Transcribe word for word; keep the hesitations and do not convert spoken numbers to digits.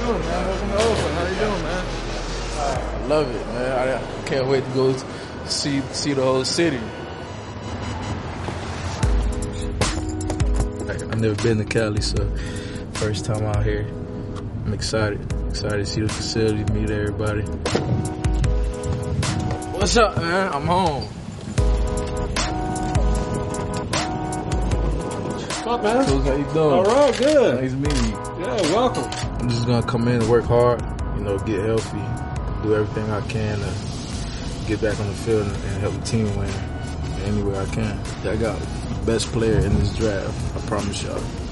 doing, man? Welcome to Oakland. How you doing, man? I love it, man. I can't wait to go see see the whole city. I've never been to Cali, so first time out here. I'm excited. Excited to see the facility, meet everybody. What's up, man? I'm home. What's up, man? Cool, how you doing? All right, good. Nice meeting you. Yeah, welcome. I'm just gonna come in and work hard, you know, get healthy, do everything I can to get back on the field and, and help the team win any way I can. I got the best player in this draft, I promise y'all.